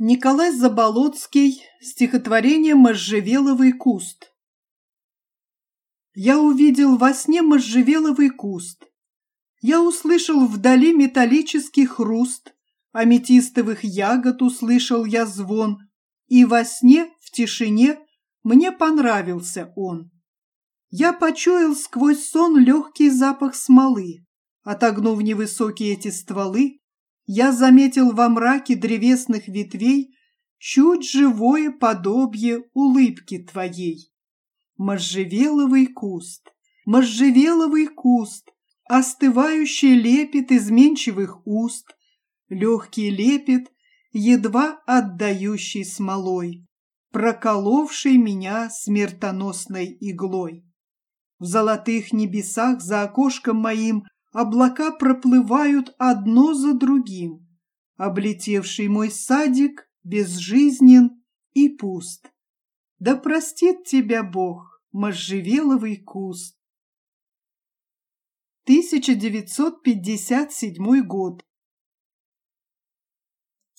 Николай Заболоцкий. Стихотворение «Можжевеловый куст». Я увидел во сне можжевеловый куст. Я услышал вдали металлический хруст, аметистовых ягод услышал я звон, и во сне, в тишине, мне понравился он. Я почуял сквозь сон легкий запах смолы. Отогнув невысокие эти стволы, я заметил во мраке древесных ветвей чуть живое подобие улыбки твоей. Можжевеловый куст, остывающий лепет изменчивых уст, легкий лепет, едва отдающий смолой, проколовший меня смертоносной иглой. В золотых небесах за окошком моим облака проплывают одно за другим. Облетевший мой садик безжизнен и пуст. Да простит тебя Бог, можжевеловый куст. 1957 год.